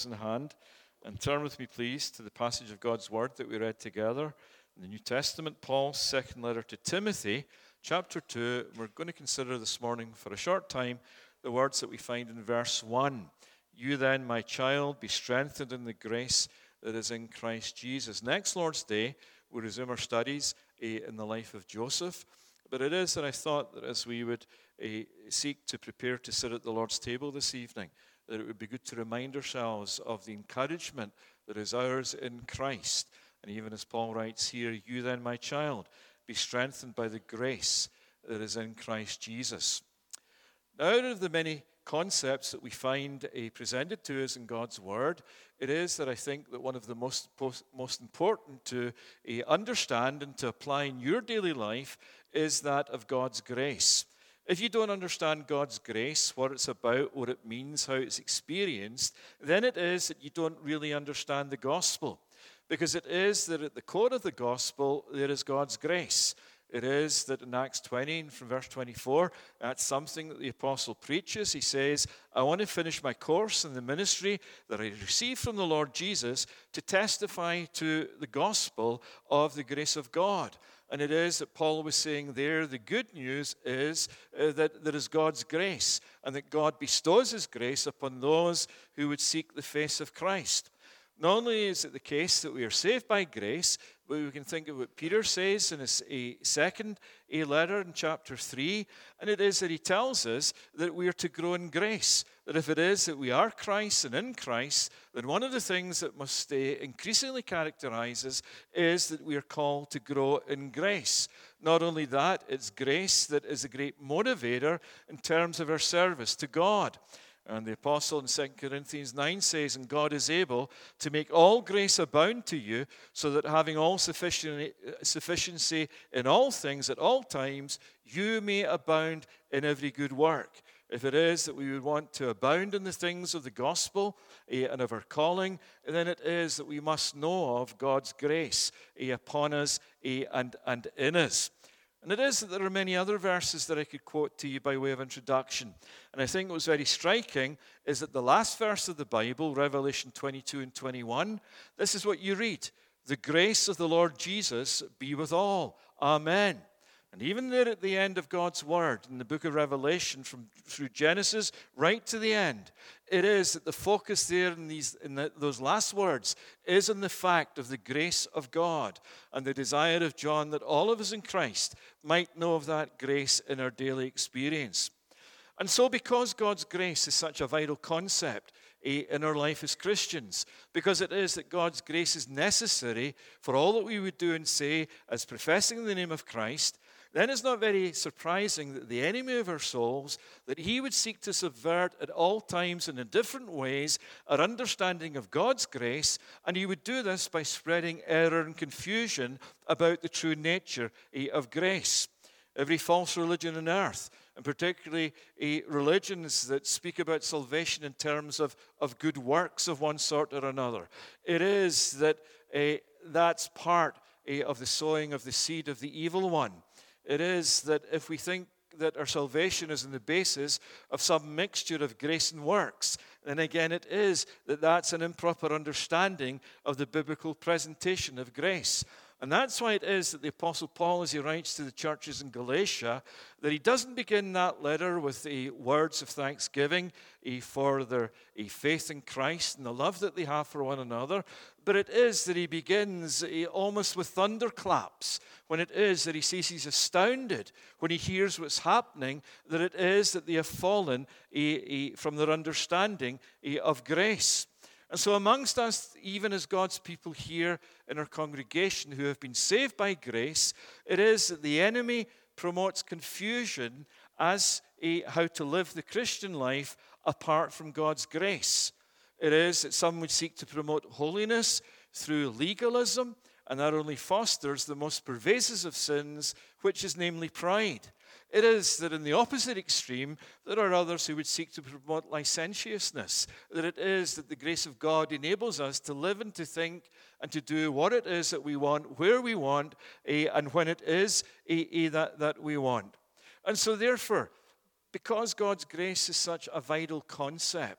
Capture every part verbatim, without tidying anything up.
in hand and turn with me, please, to the passage of God's Word that we read together in the New Testament, Paul's second letter to Timothy, chapter two. We're going to consider this morning for a short time the words that we find in verse one. You then, my child, be strengthened in the grace that is in Christ Jesus. Next Lord's Day, we resume our studies uh, in the life of Joseph. But it is that I thought that as we would uh, seek to prepare to sit at the Lord's table this evening, that it would be good to remind ourselves of the encouragement that is ours in Christ. And even as Paul writes here, you then, my child, be strengthened by the grace that is in Christ Jesus. Now, out of the many concepts that we find uh, presented to us in God's Word, it is that I think that one of the most, most important to uh, understand and to apply in your daily life is that of God's grace. If you don't understand God's grace, what it's about, what it means, how it's experienced, then it is that you don't really understand the gospel. Because it is that at the core of the gospel, there is God's grace. It is that in Acts twenty, from verse twenty-four, that's something that the apostle preaches. He says, I want to finish my course in the ministry that I received from the Lord Jesus to testify to the gospel of the grace of God. And it is that Paul was saying there, the good news is uh, that there is God's grace, and that God bestows his grace upon those who would seek the face of Christ. Not only is it the case that we are saved by grace, but we can think of what Peter says in his a second a letter in chapter three, and it is that he tells us that we are to grow in grace. That if it is that we are Christ and in Christ, then one of the things that must uh, increasingly characterize us is that we are called to grow in grace. Not only that, it's grace that is a great motivator in terms of our service to God. And the apostle in Second Corinthians nine says, and God is able to make all grace abound to you, so that having all sufficiency in all things at all times, you may abound in every good work. If it is that we would want to abound in the things of the gospel eh, and of our calling, then it is that we must know of God's grace eh, upon us eh, and, and in us. And it is that there are many other verses that I could quote to you by way of introduction. And I think what was very striking is that the last verse of the Bible, Revelation twenty-two and twenty-one, this is what you read. The grace of the Lord Jesus be with all. Amen. And even there at the end of God's Word, in the book of Revelation, from through Genesis right to the end, it is that the focus there in, these, in the, those last words is on the fact of the grace of God and the desire of John that all of us in Christ might know of that grace in our daily experience. And so because God's grace is such a vital concept in our life as Christians, because it is that God's grace is necessary for all that we would do and say as professing the name of Christ, then it's not very surprising that the enemy of our souls, that he would seek to subvert at all times and in different ways our understanding of God's grace, and he would do this by spreading error and confusion about the true nature of grace. Every false religion on earth, and particularly uh, religions that speak about salvation in terms of, of good works of one sort or another, it is that uh, that's part uh, of the sowing of the seed of the evil one. It is that if we think that our salvation is on the basis of some mixture of grace and works, then again it is that that's an improper understanding of the biblical presentation of grace. And that's why it is that the Apostle Paul, as he writes to the churches in Galatia, that he doesn't begin that letter with the words of thanksgiving for their faith in Christ and the love that they have for one another, but it is that he begins almost with thunderclaps, when it is that he says he's astounded when he hears what's happening, that it is that they have fallen from their understanding of grace. And so amongst us, even as God's people here in our congregation who have been saved by grace, it is that the enemy promotes confusion as a, how to live the Christian life apart from God's grace. It is that some would seek to promote holiness through legalism, and that only fosters the most pervasive of sins, which is namely pride. It is that in the opposite extreme, there are others who would seek to promote licentiousness. That it is that the grace of God enables us to live and to think and to do what it is that we want, where we want, eh, and when it is eh, eh, that, that we want. And so therefore, because God's grace is such a vital concept,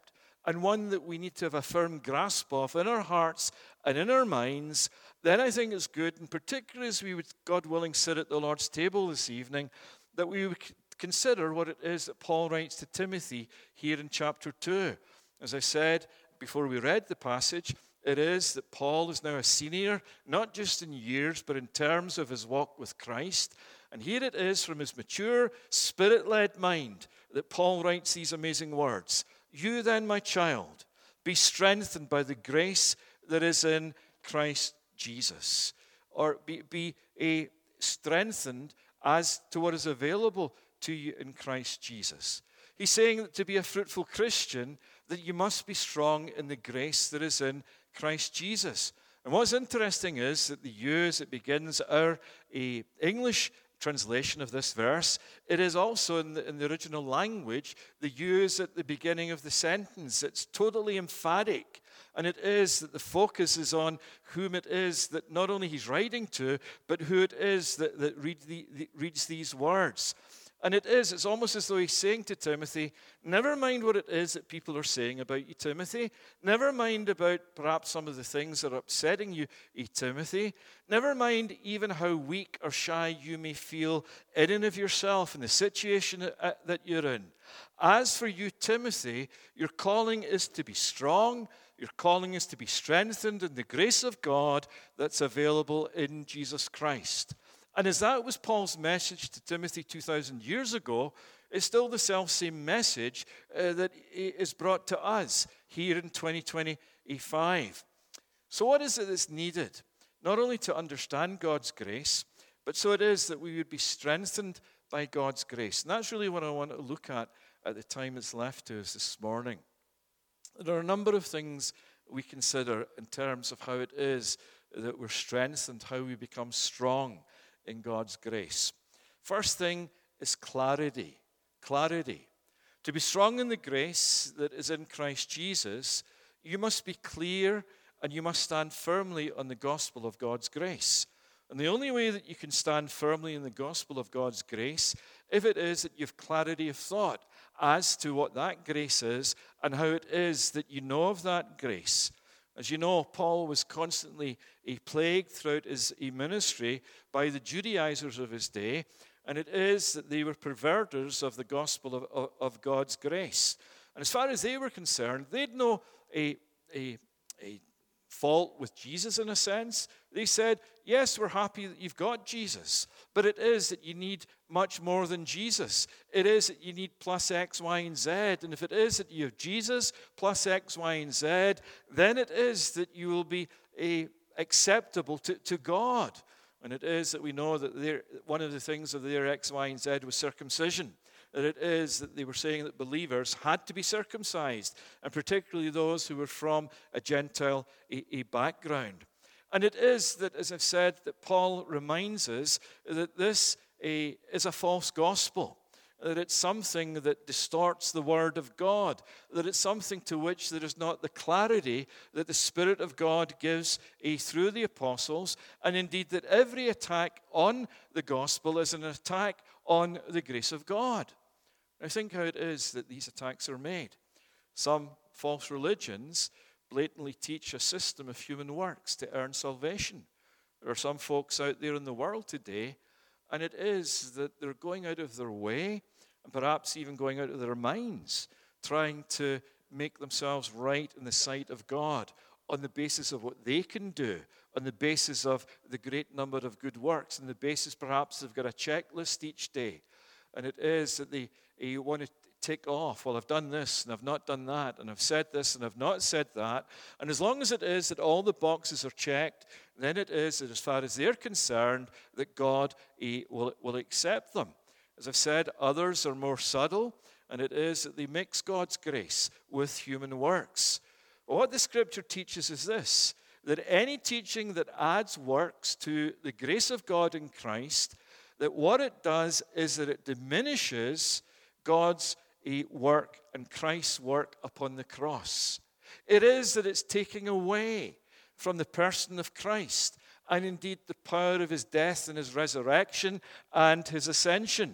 and one that we need to have a firm grasp of in our hearts and in our minds, then I think it's good, and particularly as we would, God willing, sit at the Lord's table this evening, that we would consider what it is that Paul writes to Timothy here in chapter two. As I said before we read the passage, it is that Paul is now a senior, not just in years, but in terms of his walk with Christ. And here it is from his mature, spirit-led mind that Paul writes these amazing words. You then, my child, be strengthened by the grace that is in Christ Jesus. Or be, be a strengthened as to what is available to you in Christ Jesus. He's saying that to be a fruitful Christian, that you must be strong in the grace that is in Christ Jesus. And what's interesting is that the you, as it begins our a English translation of this verse, it is also in the, in the original language, the you is at the beginning of the sentence. It's totally emphatic. And it is that the focus is on whom it is that not only he's writing to, but who it is that, that read the, the, reads these words. And it is, it's almost as though he's saying to Timothy, never mind what it is that people are saying about you, Timothy. Never mind about perhaps some of the things that are upsetting you, Timothy. Never mind even how weak or shy you may feel in and of yourself in the situation that you're in. As for you, Timothy, your calling is to be strong. Your calling is to be strengthened in the grace of God that's available in Jesus Christ. And as that was Paul's message to Timothy two thousand years ago, it's still the self-same message uh, that is brought to us here in twenty twenty-five. So what is it that's needed? Not only to understand God's grace, but so it is that we would be strengthened by God's grace. And that's really what I want to look at at the time that's left to us this morning. There are a number of things we consider in terms of how it is that we're strengthened, how we become strong in God's grace. First thing is clarity. Clarity. To be strong in the grace that is in Christ Jesus, you must be clear and you must stand firmly on the gospel of God's grace. And the only way that you can stand firmly in the gospel of God's grace, if it is that you have clarity of thought as to what that grace is and how it is that you know of that grace. As you know, Paul was constantly plagued throughout his ministry by the Judaizers of his day, and it is that they were perverters of the gospel of, of, of God's grace. And as far as they were concerned, they'd no a, a, a fault with Jesus in a sense. They said, yes, we're happy that you've got Jesus, but it is that you need much more than Jesus. It is that you need plus X, Y, and Z. And if it is that you have Jesus plus X, Y, and Z, then it is that you will be a, acceptable to, to God. And it is that we know that one of the things of their X, Y, and Z was circumcision. That it is that they were saying that believers had to be circumcised, and particularly those who were from a Gentile a, a background. And it is that, as I've said, that Paul reminds us that this a, is a false gospel, that it's something that distorts the word of God, that it's something to which there is not the clarity that the Spirit of God gives a, through the apostles, and indeed that every attack on the gospel is an attack on the grace of God. I think how it is that these attacks are made. Some false religions blatantly teach a system of human works to earn salvation. There are some folks out there in the world today, and it is that they're going out of their way, and perhaps even going out of their minds, trying to make themselves right in the sight of God on the basis of what they can do, on the basis of the great number of good works, on the basis perhaps they've got a checklist each day. And it is that they, they want to tick off, well, I've done this, and I've not done that, and I've said this, and I've not said that. And as long as it is that all the boxes are checked, then it is that as far as they're concerned, that God he, will, will accept them. As I've said, others are more subtle, and it is that they mix God's grace with human works. But what the Scripture teaches is this, that any teaching that adds works to the grace of God in Christ, that what it does is that it diminishes God's work and Christ's work upon the cross. It is that it's taking away from the person of Christ and indeed the power of his death and his resurrection and his ascension.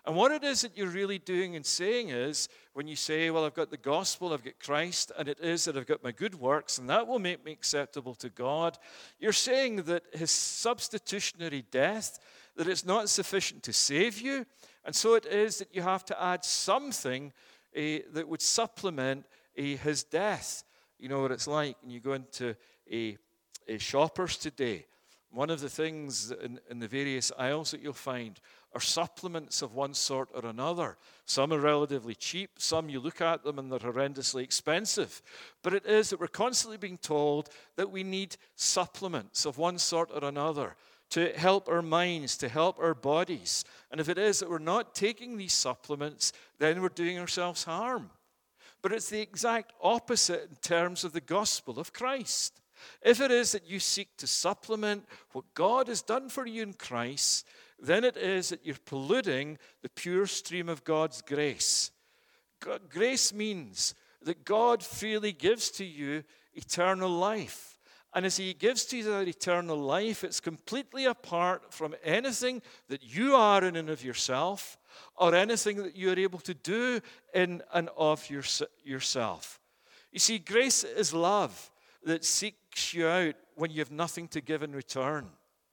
And what it is that you're really doing and saying is, when you say, well, I've got the gospel, I've got Christ, and it is that I've got my good works, and that will make me acceptable to God, you're saying that his substitutionary death, that it's not sufficient to save you, and so it is that you have to add something uh, that would supplement uh, his death. You know what it's like when you go into a, a Shoppers today. One of the things in, in the various aisles that you'll find are supplements of one sort or another. Some are relatively cheap. Some you look at them and they're horrendously expensive. But it is that we're constantly being told that we need supplements of one sort or another to help our minds, to help our bodies. And if it is that we're not taking these supplements, then we're doing ourselves harm. But it's the exact opposite in terms of the gospel of Christ. If it is that you seek to supplement what God has done for you in Christ, then it is that you're polluting the pure stream of God's grace. God, grace means that God freely gives to you eternal life. And as he gives to you that eternal life, it's completely apart from anything that you are in and of yourself, or anything that you are able to do in and of your, yourself. You see, grace is love that seeks you out when you have nothing to give in return.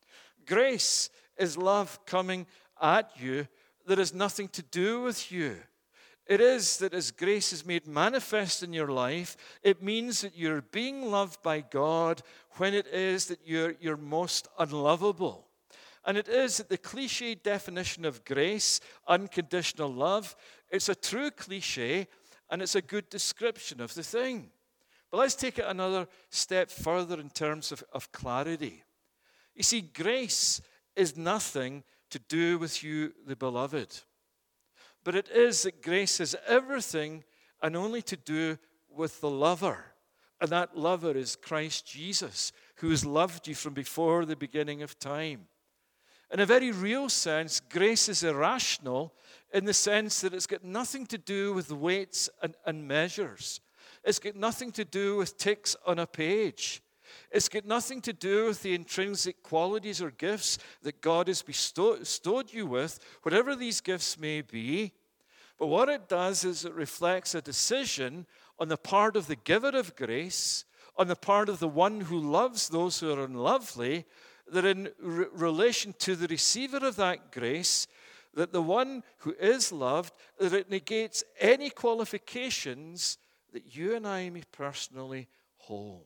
Grace is love coming at you that has nothing to do with you. It is that as grace is made manifest in your life, it means that you're being loved by God when it is that you're, you're most unlovable. And it is that the cliche definition of grace, unconditional love, it's a true cliche and it's a good description of the thing. But let's take it another step further in terms of, of clarity. You see, grace is nothing to do with you, the beloved. But it is that grace has everything and only to do with the lover. And that lover is Christ Jesus, who has loved you from before the beginning of time. In a very real sense, grace is irrational in the sense that it's got nothing to do with weights and, and measures. It's got nothing to do with ticks on a page. It's got nothing to do with the intrinsic qualities or gifts that God has bestowed, bestowed you with, whatever these gifts may be. But what it does is it reflects a decision on the part of the giver of grace, on the part of the one who loves those who are unlovely, that in re- relation to the receiver of that grace, that the one who is loved, that it negates any qualifications that you and I may personally hold.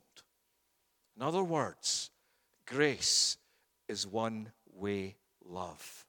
In other words, grace is one-way love.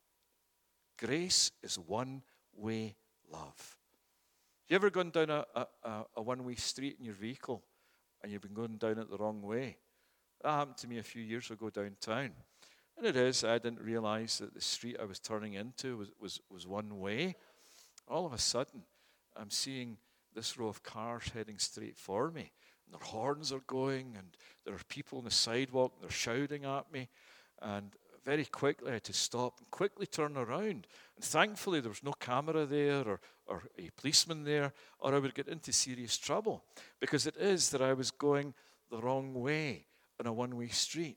Grace is one-way love. You ever gone down a, a, a one-way street in your vehicle and you've been going down it the wrong way? That happened to me a few years ago downtown. And it is, I didn't realize that the street I was turning into was, was, was one way. All of a sudden, I'm seeing this row of cars heading straight for me. And their horns are going, and there are people on the sidewalk, and they're shouting at me. And very quickly I had to stop and quickly turn around. And thankfully there was no camera there or, or a policeman there, or I would get into serious trouble. Because it is that I was going the wrong way on a one-way street.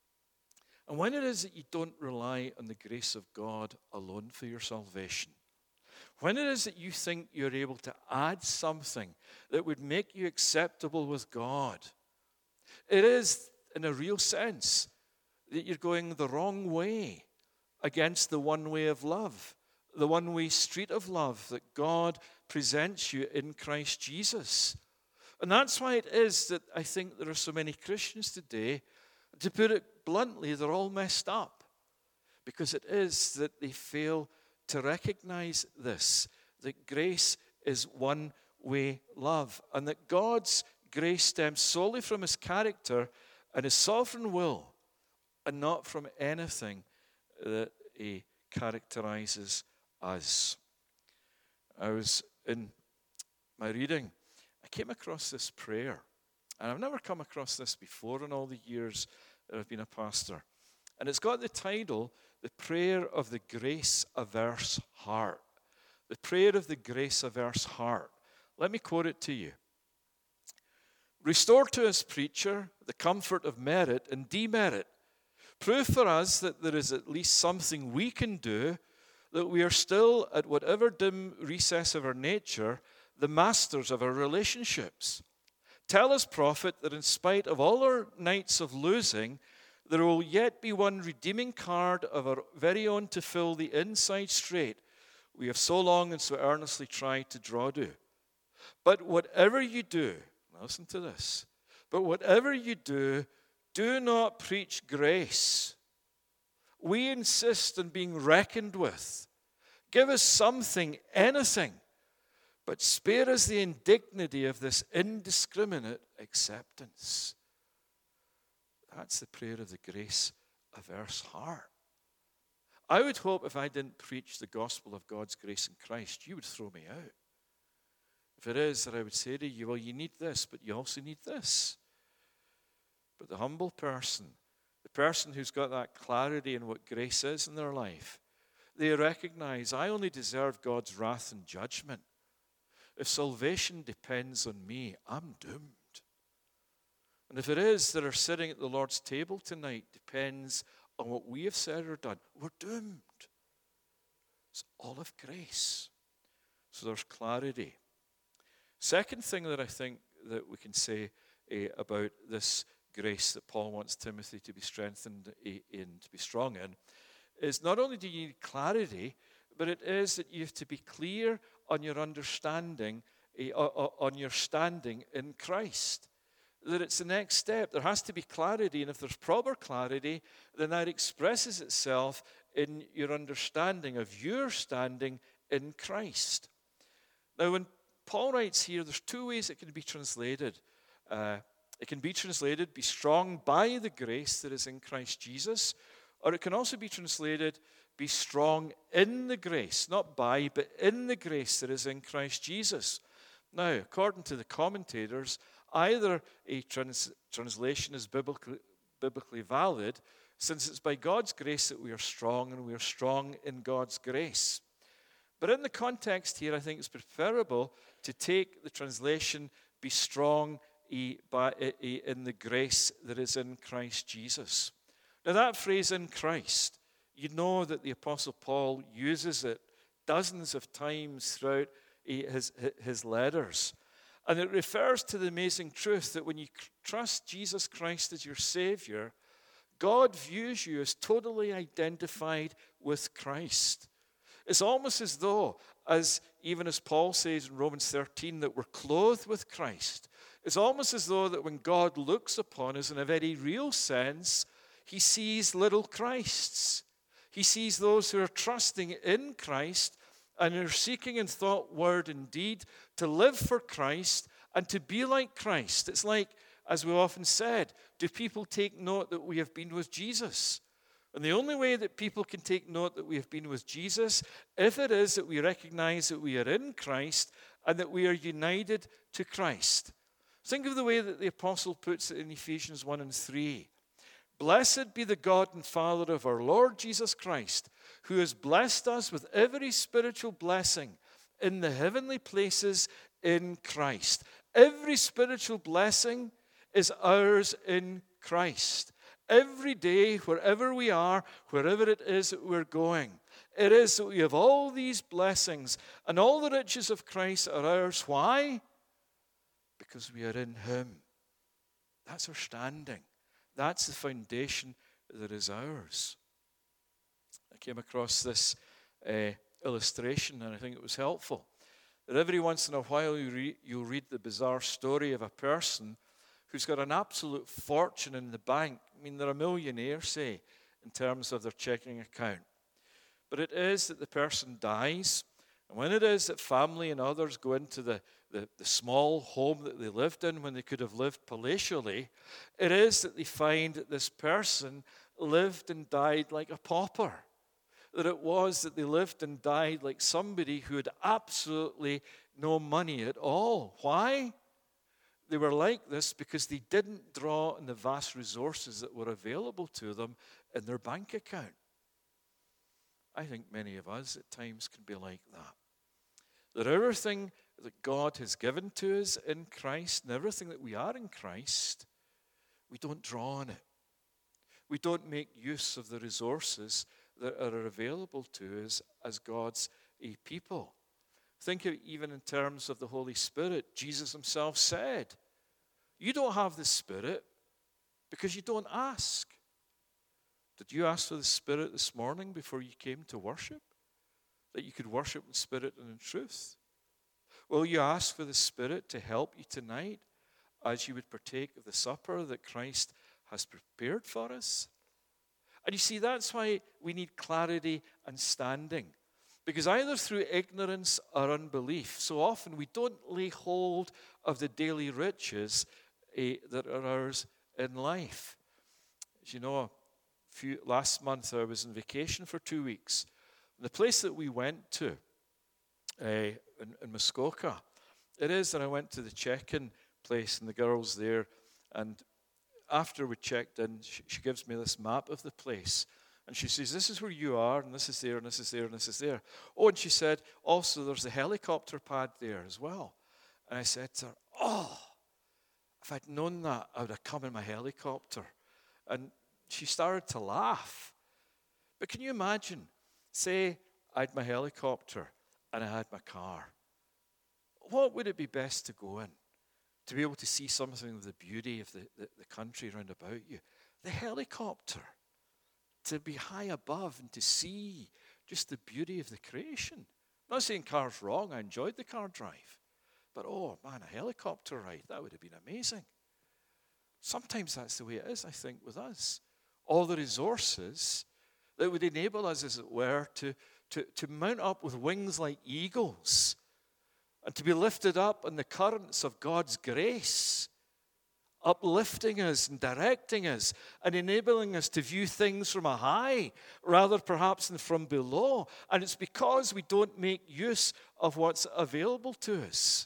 And when it is that you don't rely on the grace of God alone for your salvation, when it is that you think you're able to add something that would make you acceptable with God, it is, in a real sense, that you're going the wrong way against the one way of love, the one-way street of love that God presents you in Christ Jesus. And that's why it is that I think there are so many Christians today, to put it bluntly, they're all messed up. Because it is that they fail to recognize this, that grace is one-way love, and that God's grace stems solely from his character and his sovereign will, and not from anything that he characterizes us. I was in my reading, I came across this prayer, and I've never come across this before in all the years that I've been a pastor. And it's got the title, The Prayer of the Grace-Averse Heart. The Prayer of the Grace-Averse Heart. Let me quote it to you. Restore to us, preacher, the comfort of merit and demerit. Prove for us that there is at least something we can do that we are still, at whatever dim recess of our nature, the masters of our relationships. Tell us, prophet, that in spite of all our nights of losing, there will yet be one redeeming card of our very own to fill the inside straight we have so long and so earnestly tried to draw to. But whatever you do, listen to this, but whatever you do, do not preach grace. We insist on being reckoned with. Give us something, anything, but spare us the indignity of this indiscriminate acceptance. That's the prayer of the grace of Earth's heart. I would hope if I didn't preach the gospel of God's grace in Christ, you would throw me out. If it is that I would say to you, well, you need this, but you also need this. But the humble person, the person who's got that clarity in what grace is in their life, they recognize, I only deserve God's wrath and judgment. If salvation depends on me, I'm doomed. And if it is that are sitting at the Lord's table tonight depends on what we have said or done, we're doomed. It's all of grace. So there's clarity. Second thing that I think that we can say eh, about this grace that Paul wants Timothy to be strengthened in, to be strong in, is not only do you need clarity, but it is that you have to be clear on your understanding, eh, on your standing in Christ. That it's the next step. There has to be clarity, and if there's proper clarity, then that expresses itself in your understanding of your standing in Christ. Now, when Paul writes here, there's two ways it can be translated. Uh, it can be translated, be strong by the grace that is in Christ Jesus, or it can also be translated, be strong in the grace, not by, but in the grace that is in Christ Jesus. Now, according to the commentators, either a trans- translation is biblically, biblically valid, since it's by God's grace that we are strong, and we are strong in God's grace. But in the context here, I think it's preferable to take the translation, be strong in the grace that is in Christ Jesus. Now that phrase, in Christ, you know that the Apostle Paul uses it dozens of times throughout his, his letters. And it refers to the amazing truth that when you trust Jesus Christ as your Savior, God views you as totally identified with Christ. It's almost as though, as even as Paul says in Romans thirteen, that we're clothed with Christ. It's almost as though that when God looks upon us in a very real sense, he sees little Christs. He sees those who are trusting in Christ and are seeking in thought, word, and deed to live for Christ and to be like Christ. It's like, as we often said, do people take note that we have been with Jesus? And the only way that people can take note that we have been with Jesus, if it is that we recognize that we are in Christ and that we are united to Christ. Think of the way that the apostle puts it in Ephesians one and three. Blessed be the God and Father of our Lord Jesus Christ, who has blessed us with every spiritual blessing in the heavenly places in Christ. Every spiritual blessing is ours in Christ. Every day, wherever we are, wherever it is that we're going, it is that we have all these blessings, and all the riches of Christ are ours. Why? Because we are in Him. That's our standing. That's the foundation that is ours. I came across this uh, illustration, and I think it was helpful. That every once in a while you re- you'll read the bizarre story of a person who's got an absolute fortune in the bank. I mean, they're a millionaire, say, in terms of their checking account. But it is that the person dies, and when it is that family and others go into the, the, the small home that they lived in when they could have lived palatially, it is that they find that this person lived and died like a pauper. That it was that they lived and died like somebody who had absolutely no money at all. Why? They were like this because they didn't draw on the vast resources that were available to them in their bank account. I think many of us at times can be like that. That everything that God has given to us in Christ and everything that we are in Christ, we don't draw on it. We don't make use of the resources that are available to us as God's a people. Think of it even in terms of the Holy Spirit. Jesus himself said, you don't have the Spirit because you don't ask. Did you ask for the Spirit this morning before you came to worship? That you could worship in spirit and in truth? Will you ask for the Spirit to help you tonight as you would partake of the supper that Christ has prepared for us? And you see, that's why we need clarity and standing. Because either through ignorance or unbelief, so often we don't lay hold of the daily riches eh, that are ours in life. As you know, a few, last month I was on vacation for two weeks. The place that we went to uh, in, in Muskoka, it is that I went to the check-in place and the girls there, and after we checked in, she, she gives me this map of the place. And she says, this is where you are, and this is there, and this is there, and this is there. Oh, and she said, also there's a helicopter pad there as well. And I said to her, oh, if I'd known that, I would have come in my helicopter. And she started to laugh. But can you imagine, say I had my helicopter and I had my car. What would it be best to go in? To be able to see something of the beauty of the, the, the country round about you. The helicopter. To be high above and to see just the beauty of the creation. I'm not saying car's wrong. I enjoyed the car drive. But, oh, man, a helicopter ride, that would have been amazing. Sometimes that's the way it is, I think, with us. All the resources that would enable us, as it were, to, to, to mount up with wings like eagles and to be lifted up in the currents of God's grace, uplifting us and directing us and enabling us to view things from a high rather perhaps than from below. And it's because we don't make use of what's available to us.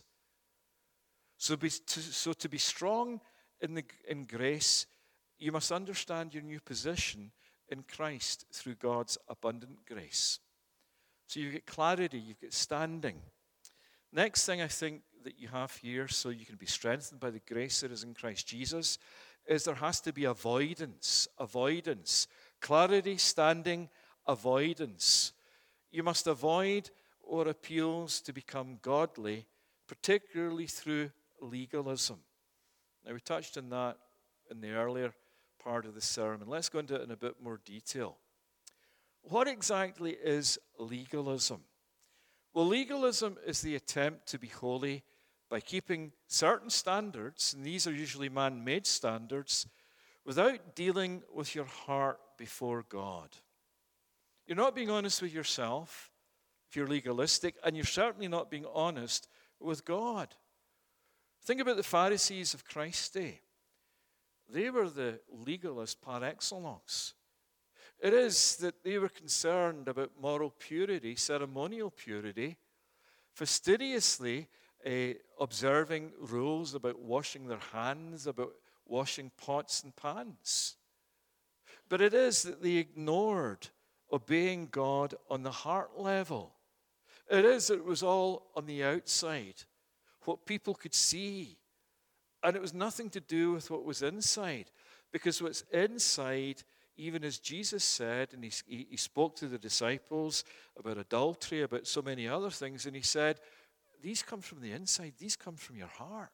So, be, to, so to be strong in, the, in grace, you must understand your new position in Christ through God's abundant grace. So you get clarity, you get standing. Next thing I think that you have here, so you can be strengthened by the grace that is in Christ Jesus, is there has to be avoidance. Avoidance. Clarity, standing, avoidance. You must avoid what appeals to become godly, particularly through legalism. Now, we touched on that in the earlier part of the sermon. Let's go into it in a bit more detail. What exactly is legalism? Well, legalism is the attempt to be holy by keeping certain standards, and these are usually man-made standards, without dealing with your heart before God. You're not being honest with yourself if you're legalistic, and you're certainly not being honest with God. Think about the Pharisees of Christ's day. They were the legalists par excellence. It is that they were concerned about moral purity, ceremonial purity, fastidiously uh, observing rules about washing their hands, about washing pots and pans. But it is that they ignored obeying God on the heart level. It is that it was all on the outside, what people could see. And it was nothing to do with what was inside. Because what's inside, even as Jesus said, and he, he spoke to the disciples about adultery, about so many other things, and he said, these come from the inside, these come from your heart.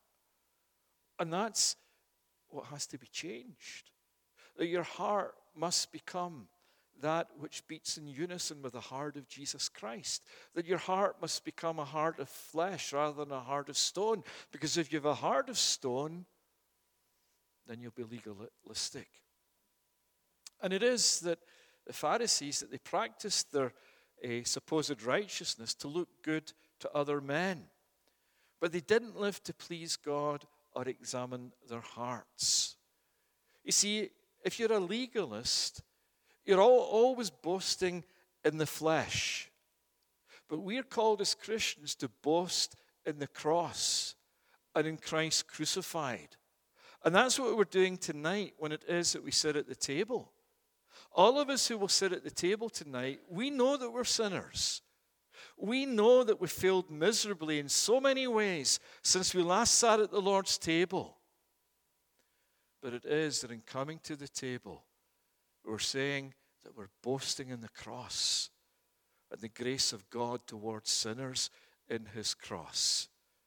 And that's what has to be changed. That your heart must become that which beats in unison with the heart of Jesus Christ. That your heart must become a heart of flesh rather than a heart of stone. Because if you have a heart of stone, then you'll be legalistic. And it is that the Pharisees, that they practiced their uh, supposed righteousness to look good to other men. But they didn't live to please God or examine their hearts. You see, if you're a legalist, you're all, always boasting in the flesh. But we're called as Christians to boast in the cross and in Christ crucified. And that's what we're doing tonight when it is that we sit at the table. All of us who will sit at the table tonight, we know that we're sinners. We know that we failed miserably in so many ways since we last sat at the Lord's table. But it is that in coming to the table, we're saying that we're boasting in the cross and the grace of God towards sinners in his cross.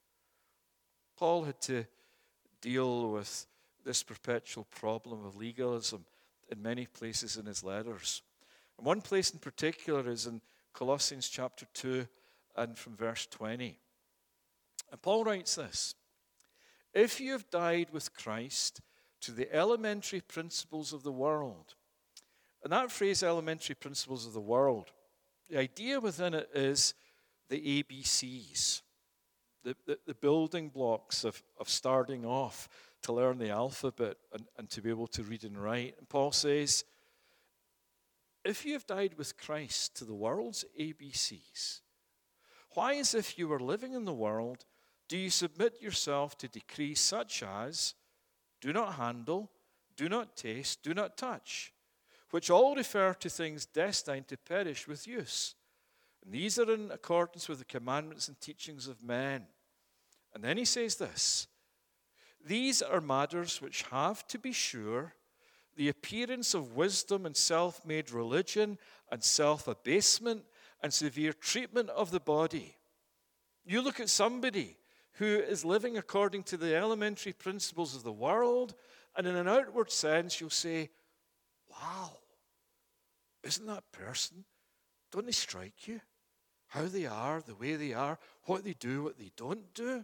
Paul had to deal with this perpetual problem of legalism in many places in his letters. And one place in particular is in Colossians chapter two and from verse twenty. And Paul writes this: "If you have died with Christ to the elementary principles of the world." And that phrase, elementary principles of the world, the idea within it is the A B Cs, the, the, the building blocks of, of starting off to learn the alphabet and, and to be able to read and write. And Paul says, if you have died with Christ to the world's A B Cs, why, as if you were living in the world, do you submit yourself to decrees such as do not handle, do not taste, do not touch, which all refer to things destined to perish with use? And these are in accordance with the commandments and teachings of men. And then he says this: these are matters which have, to be sure, the appearance of wisdom and self-made religion and self-abasement and severe treatment of the body. You look at somebody who is living according to the elementary principles of the world, and in an outward sense you'll say, wow, isn't that person, don't they strike you? How they are, the way they are, what they do, what they don't do.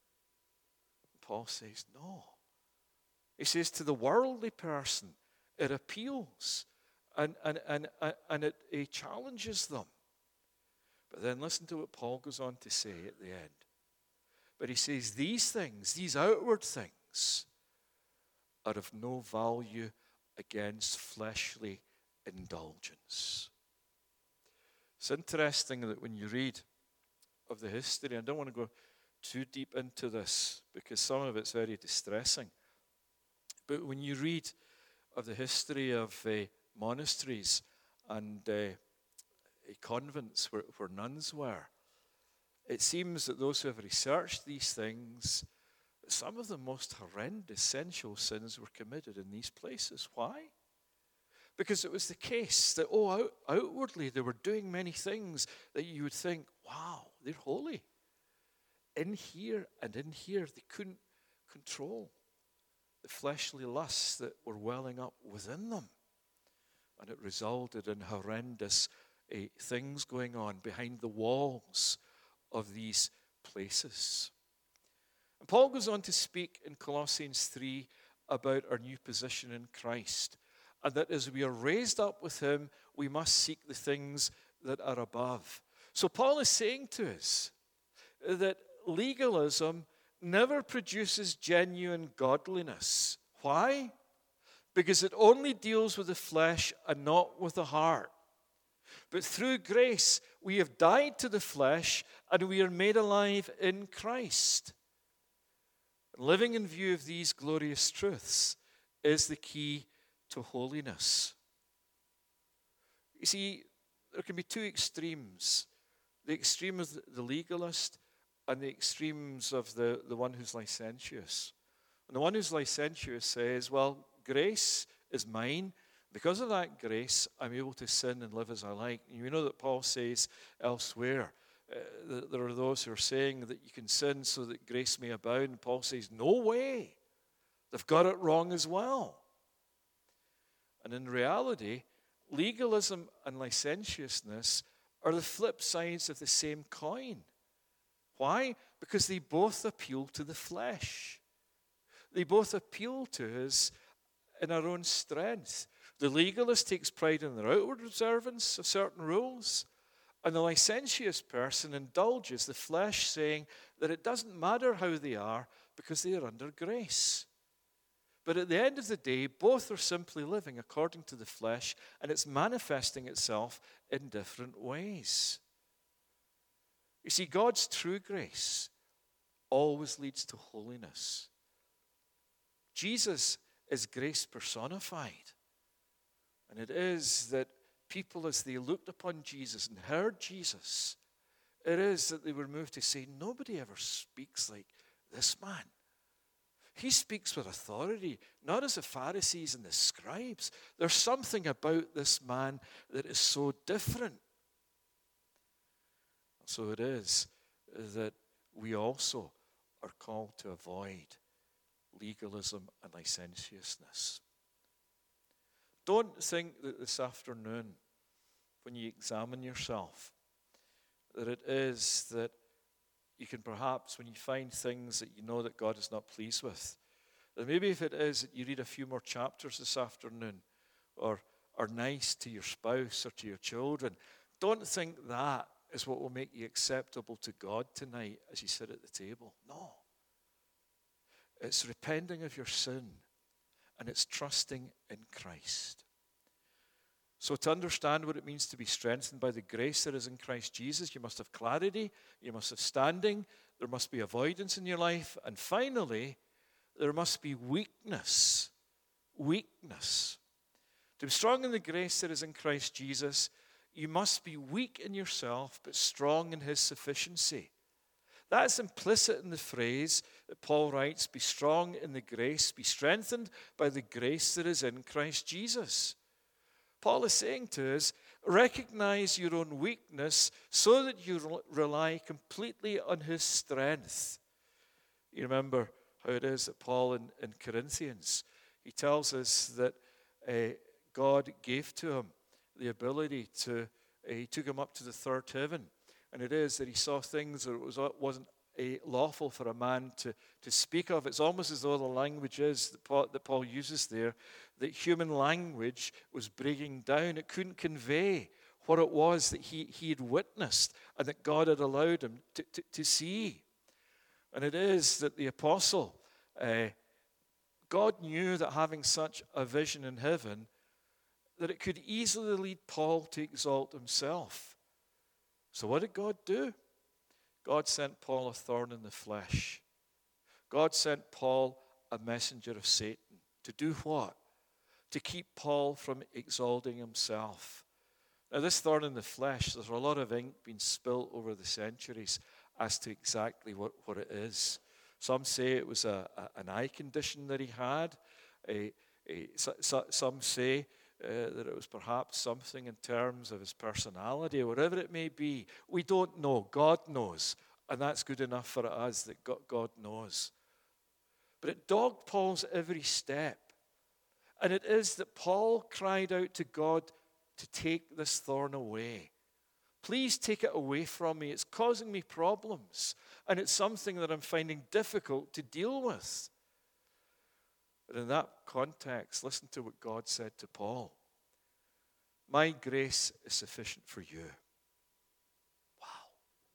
Paul says, no. He says to the worldly person, it appeals and, and, and, and it, it challenges them. But then listen to what Paul goes on to say at the end. But he says, these things, these outward things, are of no value against fleshly indulgence. It's interesting that when you read of the history, I don't want to go too deep into this because some of it's very distressing, but when you read of the history of uh, monasteries and uh, convents where, where nuns were, it seems that those who have researched these things, some of the most horrendous sensual sins were committed in these places. Why? Because it was the case that, oh, out, outwardly they were doing many things that you would think, wow, they're holy. In here and in here, they couldn't control the fleshly lusts that were welling up within them. And it resulted in horrendous uh, things going on behind the walls of these places. And Paul goes on to speak in Colossians three about our new position in Christ, and that as we are raised up with him, we must seek the things that are above. So Paul is saying to us that legalism never produces genuine godliness. Why? Because it only deals with the flesh and not with the heart. But through grace, we have died to the flesh and we are made alive in Christ. Living in view of these glorious truths is the key to holiness. You see, there can be two extremes. The extreme of the legalist and the extremes of the, the one who's licentious. And the one who's licentious says, well, grace is mine. Because of that grace, I'm able to sin and live as I like. And you know that Paul says elsewhere, uh, that there are those who are saying that you can sin so that grace may abound. And Paul says, no way. They've got it wrong as well. And in reality, legalism and licentiousness are the flip sides of the same coin. Why? Because they both appeal to the flesh. They both appeal to us in our own strength. The legalist takes pride in their outward observance of certain rules, and the licentious person indulges the flesh, saying that it doesn't matter how they are because they are under grace. But at the end of the day, both are simply living according to the flesh, and it's manifesting itself in different ways. You see, God's true grace always leads to holiness. Jesus is grace personified. And it is that people, as they looked upon Jesus and heard Jesus, it is that they were moved to say, nobody ever speaks like this man. he speaks with authority, not as the Pharisees and the scribes. There's something about this man that is so different. So it is that we also are called to avoid legalism and licentiousness. Don't think that this afternoon, when you examine yourself, that it is that you can perhaps, when you find things that you know that God is not pleased with, that maybe if it is that you read a few more chapters this afternoon, or are nice to your spouse or to your children, don't think that is what will make you acceptable to God tonight as you sit at the table. No. It's repenting of your sin, and it's trusting in Christ. So to understand what it means to be strengthened by the grace that is in Christ Jesus, you must have clarity, you must have standing, there must be avoidance in your life, and finally, there must be weakness. Weakness. To be strong in the grace that is in Christ Jesus, you must be weak in yourself, but strong in his sufficiency. That's implicit in the phrase that Paul writes, be strong in the grace, be strengthened by the grace that is in Christ Jesus. Paul is saying to us, recognize your own weakness so that you rely completely on his strength. You remember how it is that Paul in, in Corinthians, he tells us that uh, God gave to him the ability to, uh, he took him up to the third heaven. And it is that he saw things that it was, wasn't a lawful for a man to, to speak of. It's almost as though the language is that Paul, that Paul uses there, that human language was breaking down. It couldn't convey what it was that he, he had witnessed and that God had allowed him to, to, to see. And it is that the apostle, uh, God knew that having such a vision in heaven, that it could easily lead Paul to exalt himself. So what did God do? God sent Paul a thorn in the flesh. God sent Paul a messenger of Satan. To do what? To keep Paul from exalting himself. Now this thorn in the flesh, there's a lot of ink being spilt over the centuries as to exactly what, what it is. Some say it was a, a, an eye condition that he had. A, a, so, some say Uh, that it was perhaps something in terms of his personality or whatever it may be. We don't know. God knows. And that's good enough for us that God knows. But it dogged Paul's every step. And it is that Paul cried out to God to take this thorn away. Please take it away from me. It's causing me problems. And it's something that I'm finding difficult to deal with. But in that context, listen to what God said to Paul. My grace is sufficient for you. Wow.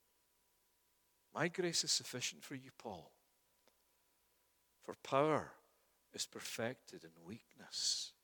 My grace is sufficient for you, Paul. For power is perfected in weakness.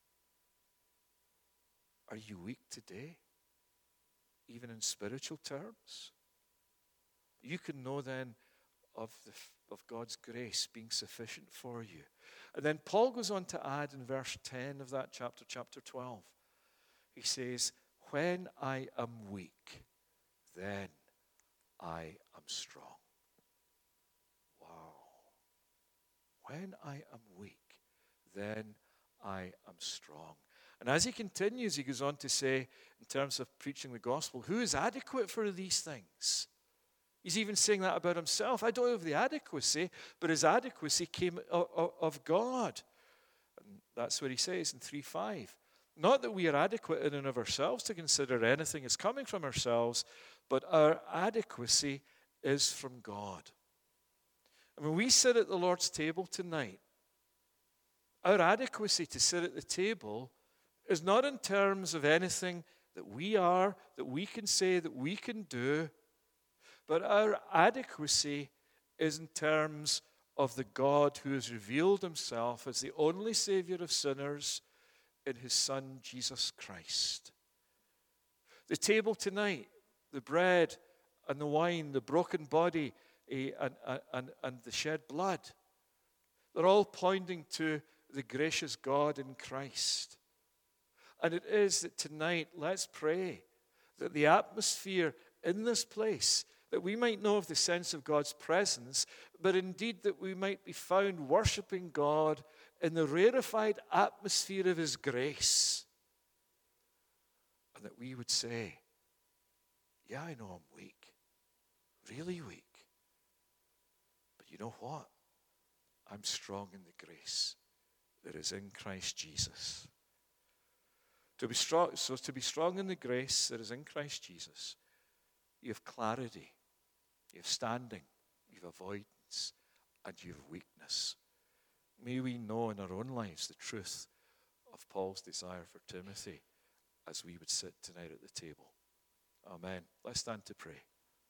Are you weak today? Even in spiritual terms? You can know then of the of God's grace being sufficient for you. And then Paul goes on to add in verse ten of that chapter, chapter twelve, he says, when I am weak, then I am strong. Wow. When I am weak, then I am strong. And as he continues, he goes on to say, in terms of preaching the gospel, who is adequate for these things? He's even saying that about himself. I don't have the adequacy, but his adequacy came of God. And that's what he says in three five. Not that we are adequate in and of ourselves to consider anything as coming from ourselves, but our adequacy is from God. And when we sit at the Lord's table tonight, our adequacy to sit at the table is not in terms of anything that we are, that we can say, that we can do, but our adequacy is in terms of the God who has revealed himself as the only Savior of sinners in his Son, Jesus Christ. The table tonight, the bread and the wine, the broken body eh, and, and, and the shed blood, they're all pointing to the gracious God in Christ. And it is that tonight, let's pray that the atmosphere in this place, that we might know of the sense of God's presence, but indeed that we might be found worshiping God in the rarefied atmosphere of his grace. And that we would say, yeah, I know I'm weak, really weak. But you know what? I'm strong in the grace that is in Christ Jesus. To be strong, so to be strong in the grace that is in Christ Jesus, you have clarity, you have standing, you have avoidance, and you have weakness. May we know in our own lives the truth of Paul's desire for Timothy as we would sit tonight at the table. Amen. Let's stand to pray.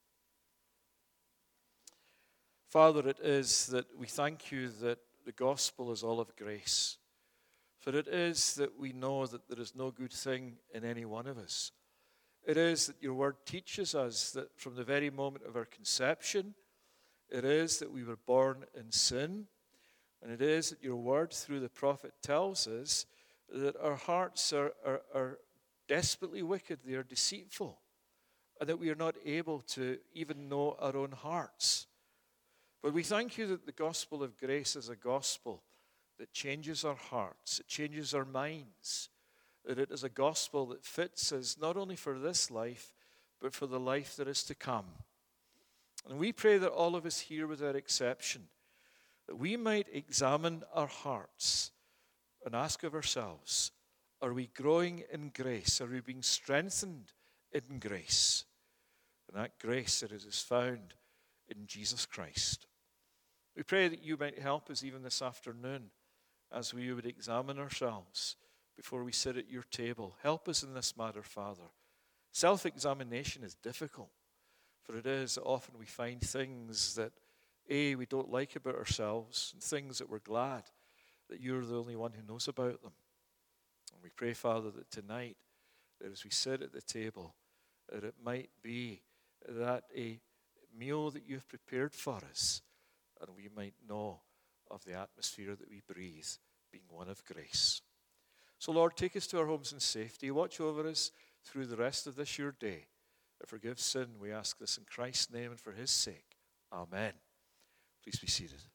Father, it is that we thank you that the gospel is all of grace. For it is that we know that there is no good thing in any one of us. It is that your word teaches us that from the very moment of our conception, it is that we were born in sin. And it is that your word through the prophet tells us that our hearts are, are, are desperately wicked, they are deceitful, and that we are not able to even know our own hearts. But we thank you that the gospel of grace is a gospel that changes our hearts, it changes our minds, that it is a gospel that fits us not only for this life, but for the life that is to come. And we pray that all of us here without exception, that we might examine our hearts and ask of ourselves, are we growing in grace? Are we being strengthened in grace? And that grace that is found in Jesus Christ. We pray that you might help us even this afternoon as we would examine ourselves before we sit at your table. Help us in this matter, Father. Self-examination is difficult, for it is that often we find things that, A, we don't like about ourselves, and things that we're glad that you're the only one who knows about them. And we pray, Father, that tonight, that as we sit at the table, that it might be that a meal that you've prepared for us, and we might know of the atmosphere that we breathe, being one of grace. So, Lord, take us to our homes in safety. Watch over us through the rest of this your day. And forgive sin, we ask this in Christ's name and for his sake. Amen. Please be seated.